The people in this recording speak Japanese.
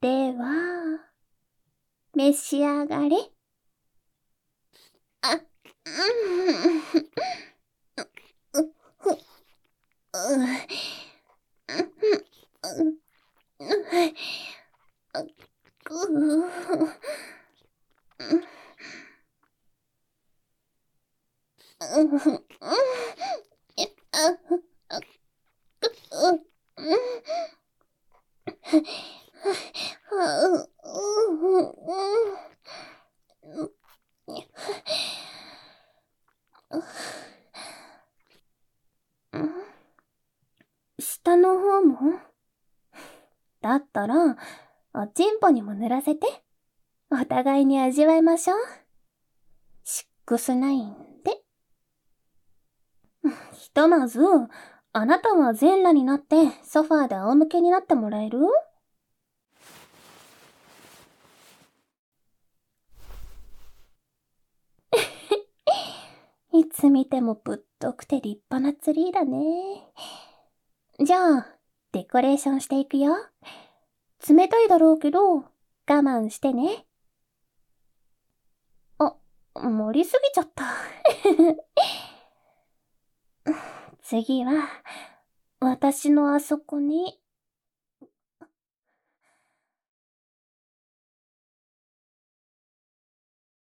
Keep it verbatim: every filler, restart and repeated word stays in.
では、召し上がれ。あ、うん、う、ふ、う、う、う、下の方も？だったら、おちんぽにも塗らせて。お互いに味わいましょう。シックスナインで。ひとまず、あなたは全裸になってソファーで仰向けになってもらえる？いつ見てもぶっとくて立派なツリーだね。じゃあ、デコレーションしていくよ。冷たいだろうけど、我慢してね。あ、盛りすぎちゃった。次は、私のあそこに